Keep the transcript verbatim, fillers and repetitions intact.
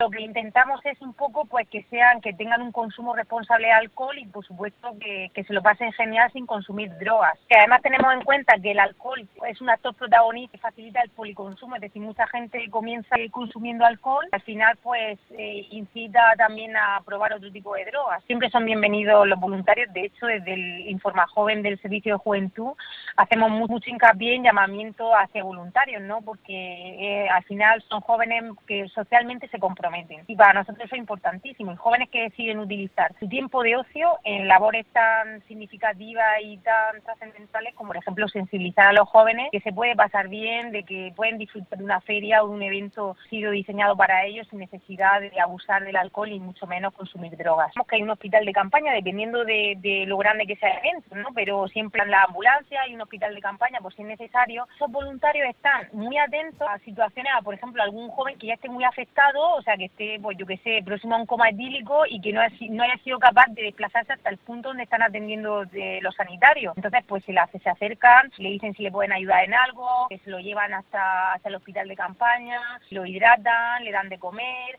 Lo que intentamos es un poco pues que sean, que tengan un consumo responsable de alcohol y por supuesto que, que se lo pasen genial sin consumir drogas. Que además tenemos en cuenta que el alcohol es un actor protagonista que facilita el policonsumo, es decir, mucha gente comienza consumiendo alcohol, al final pues eh, incita también a probar otro tipo de drogas. Siempre son bienvenidos los voluntarios, de hecho desde el Informa Joven del Servicio de Juventud hacemos mucho hincapié en llamamiento hacia voluntarios, ¿no? Porque eh, al final son jóvenes que socialmente se comprometen. Y para nosotros eso es importantísimo. Y jóvenes que deciden utilizar su tiempo de ocio en labores tan significativas y tan trascendentales como, por ejemplo, sensibilizar a los jóvenes que se puede pasar bien, de que pueden disfrutar de una feria o de un evento sido diseñado para ellos sin necesidad de abusar del alcohol y mucho menos consumir drogas. Sabemos que hay un hospital de campaña dependiendo de, de lo grande que sea el evento, ¿no? Pero siempre en la ambulancia hay un hospital de campaña por si es necesario. Esos voluntarios están muy atentos a situaciones, a, por ejemplo, algún joven que ya esté muy afectado, o sea, que esté, pues yo que sé, próximo a un coma etílico y que no, ha, no haya sido capaz de desplazarse hasta el punto donde están atendiendo de los sanitarios. Entonces, pues se, la, se acercan, le dicen si le pueden ayudar en algo, que se lo llevan hasta, hasta el hospital de campaña, lo hidratan, le dan de comer,